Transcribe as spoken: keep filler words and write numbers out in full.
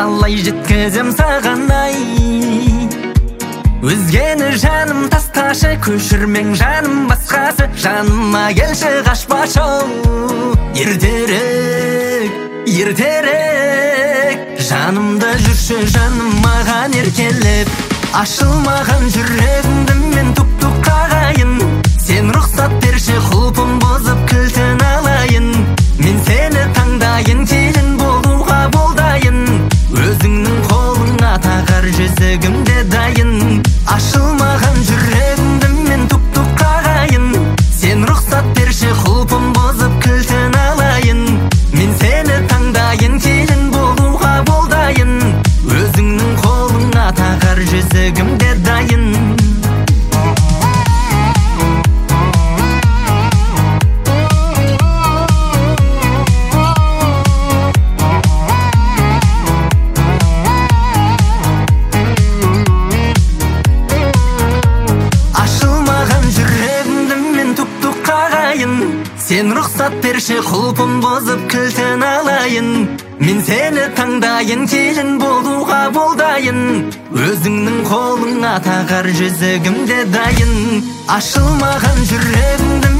қалай жеткізем саған ай. Өзгені жаным тасташы, көшірмең жаным басқасы, жаныма келші қашпашы. Ертерек, ертерек, жанымда жүрші жаным маған еркелеп. Ашылмаған жүрегімді мен тұп-тұп қағайын, сен рұқсат берші құлпын бұзып кілтін алайын. Мен сені таңдайын, келін болуға болдайын, өзіңнің қолыңа тағар жүзігімде дайын. Ашылмаған жүрегімді мен тұп-тұп қағайын, сен рұқсат берші құлпын бұзып кілтін алайын. Мен сені таңдайын, келін болуға болдайын, өзіңнің қолыңа тағар жүзігімде дайын. Сен рұқсат берші құлпын бұзып кілтін алайын. Мен сені таңдайын, келін болуға болдайын, өзіңнің қолыңа тағар жүзігімде дайын. Ашылмаған жүрегімді